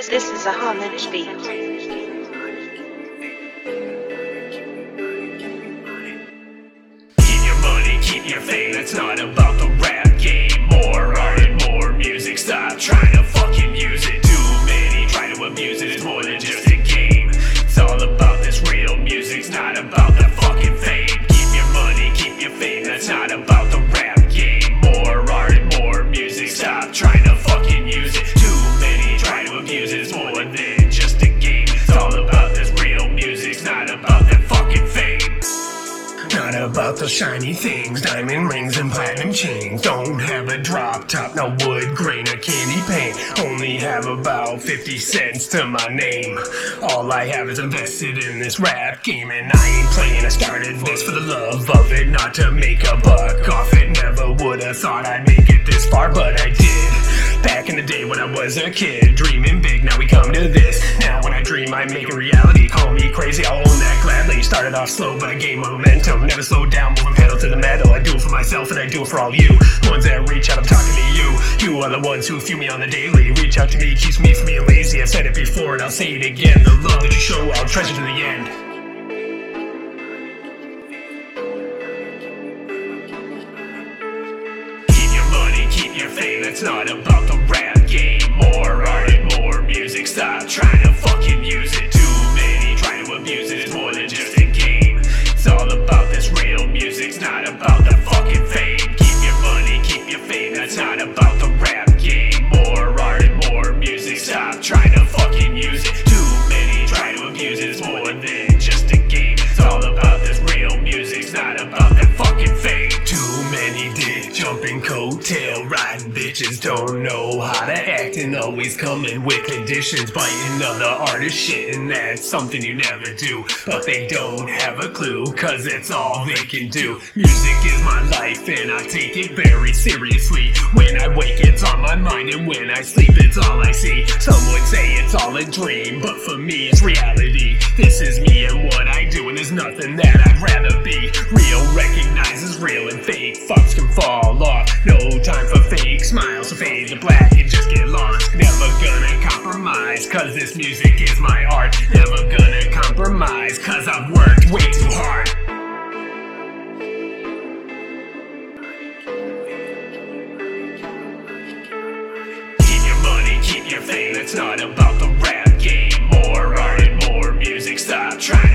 This is a homage beat. Keep your money, keep your fame. It's not about the rap game. More art and more music. Stop trying to fucking use it. Too many try to abuse it. It's more than just a game. It's all about this real music. It's not about the fucking fame. Keep your money, keep your fame. That's not about the rap game. More art and more music. Stop trying to fucking use it. Too many try to abuse it. It's more than just a game. It's all about this real music. It's not about that fucking fame. Not about those shiny things, diamond rings and platinum chains. Don't have a drop top, no wood grain or candy paint. Only have about 50 cents to my name. All I have is invested in this rap game, and I ain't playing. I started this for the love of it, not to make a buck off it. Never would've thought I'd make it this far, but I did. Back in the day when I was a kid, dreaming big, now we come to this. Now when I dream, I make a reality. Call me crazy, I'll own that gladly. Started off slow, but I gained momentum. Never slowed down, moving pedal to the metal. I do it for myself and I do it for all you. Ones that reach out, I'm talking to you. You are the ones who feel me on the daily. Reach out to me, keeps me from being lazy. I've said it before and I'll say it again. The love that you show, I'll treasure to the end. Keep your money, keep your fame. It's not about the rap game. More art and more music. Stop trying to fucking use it. Too many try to abuse it. It's more than just a game. It's all about this real music. It's not about the fucking fame. Keep your money, keep your fame. That's not about the rap game. More art and more music. Stop trying to fucking use it. Too many try to abuse it. It's more than just a game. It's all about this real music. It's not about that fucking fame. Too many dick jumping, coattail riding bitches don't know how to act and always coming with conditions, biting other artists shit, and that's something you never do. But they don't have a clue, cause it's all they can do. Music is my life and I take it very seriously. When I wake it's on my mind, and when I sleep it's all I see. Some would say it's all a dream, but for me it's reality. This is me and what I do, and there's nothing that I'd rather be. Real recognizes real, and fake fucks can fall off. No time for fake smiles, so fade to black and just get lost. Never gonna compromise, cause this music is my art. Never gonna compromise, cause I've worked way too hard. Keep your money, keep your fame. It's not about the rap game. More art and more music. Stop trying